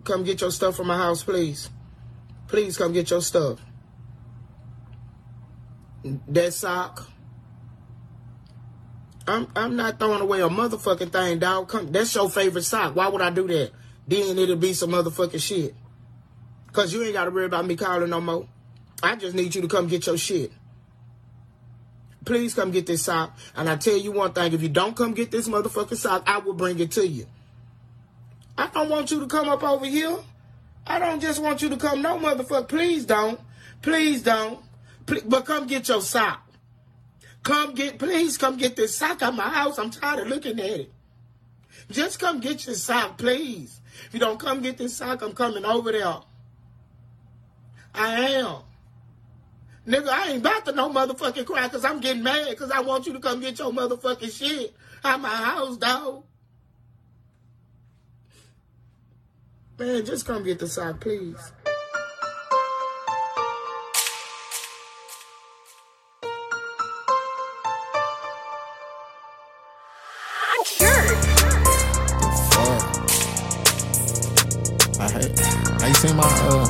come get your stuff from my house, please. Please come get your stuff. That sock. I'm not throwing away a motherfucking thing, dog. That's your favorite sock. Why would I do that? Then it'll be some motherfucking shit. Because you ain't got to worry about me calling no more. I just need you to come get your shit. Please come get this sock. And I tell you one thing, if you don't come get this motherfucking sock, I will bring it to you. I don't want you to come up over here. I don't just want you to come no motherfucker. Please don't. Please don't. But come get your sock. Please come get this sock out my house. I'm tired of looking at it. Just come get your sock, please. If you don't come get this sock, I'm coming over there. I am. Nigga, I ain't about to no motherfucking cry because I'm getting mad because I want you to come get your motherfucking shit out my house, dog. Man, just come get the sock, please. Now you seen my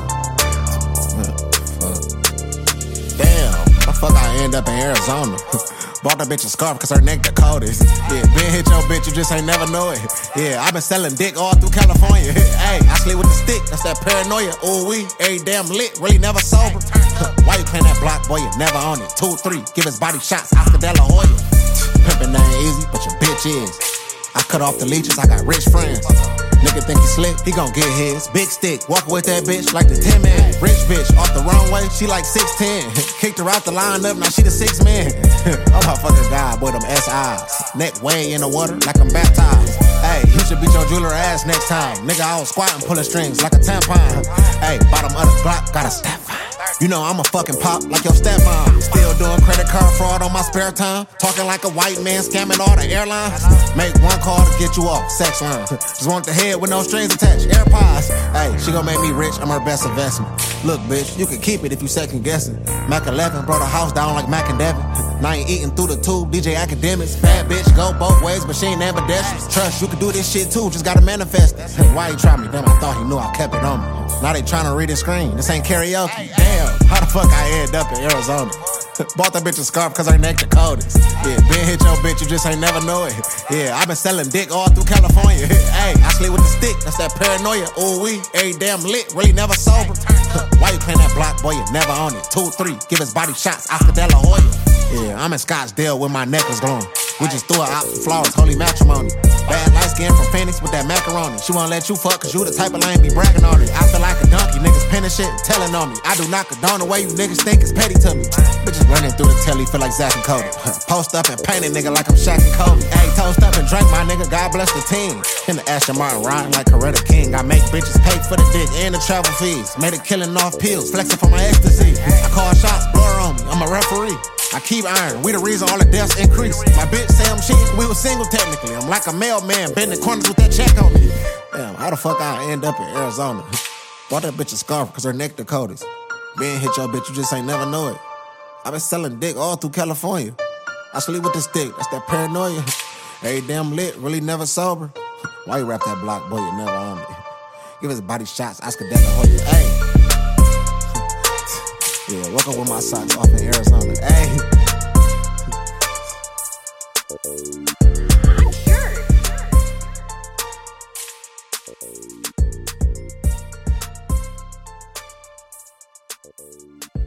damn, how fuck I end up in Arizona? Bought that bitch a scarf cause her neck the coldest. Yeah, been hit your bitch, you just ain't never know it. Yeah, I been selling dick all through California. Hey, I sleep with the stick, that's that paranoia. Ooh wee, every damn lit, really never sober. Why you playing that block, boy, you never on it. 2-3, give his body shots, Oscar De La Hoya. Pimpin' ain't easy, but your bitch is. I cut off the leeches, I got rich friends. Nigga think he slick, he gon' get his. Big stick, walk with that bitch like the 10 man. Rich bitch, off the wrong way, she like 6'10". Kicked her out the lineup, now she the 6 man. Oh my fucking God, boy, them SIs. Neck way in the water like I'm baptized. Hey, you should beat your jeweler ass next time. Nigga, I was squatting, pulling strings like a tampon. Hey, bottom of the Glock, got a step. You know I'm a fucking pop like your stepmom. Still doing credit card fraud on my spare time. Talking like a white man, scamming all the airlines. Make one call to get you off, sex line. Just want the head with no strings attached, AirPods. Hey, she gon' make me rich, I'm her best investment. Look, bitch, you can keep it if you second guessing. Mac 11 brought a house down like Mac and Devin. Now I ain't eating through the tube, DJ Academics. Bad bitch, go both ways, but she ain't ambidextrous. Trust, you can do this shit too, just gotta manifest it. Why he try me? Damn, I thought he knew I kept it on me. Now they tryna read the screen, this ain't karaoke. Damn, how the fuck I end up in Arizona? Bought that bitch a scarf cause her neck the coldest. Yeah, been hit your bitch, you just ain't never know it. Yeah, I been selling dick all through California. Hey, I sleep with the stick, that's that paranoia. Ooh wee, every damn lit, really never sober. Why you playing that block, boy, you never on it. 2-3, give his body shots, Oscar De La Hoya. Yeah, I'm in Scottsdale with my necklace glowing. We just threw her out for flowers, holy matrimony. Bad light skin from Phoenix with that macaroni. She won't let you fuck cause you the type of lame be bragging on it. I feel like a donkey, niggas pinning shit and telling on me. I do not condone the way you niggas think is petty to me. Bitches running through the telly feel like Zach and Cody. Post up and paint a nigga like I'm Shaq and Kobe. Hey, toast up and drink my nigga, God bless the team. In the Aston Martin riding like Coretta King. I make bitches pay for the dick and the travel fees. Made a killing off pills, flexing for my ecstasy. I call shots, blur on me, I'm a referee. I keep iron, we the reason all the deaths increase. My bitch say I'm cheating, we was single technically. I'm like a mailman, bending corners with that check on me. Damn, how the fuck I end up in Arizona? Bought that bitch a scarf cause her neck the coldest. Being hit your bitch, you just ain't never know it. I been selling dick all through California. I sleep with the stick, that's that paranoia. Every damn lit, really never sober. Why you rap that block, boy, you never on me. Give his body shots, Oscar De La Hoya. Hey. Yeah, woke up with my socks off in Arizona. Hey. I'm sure.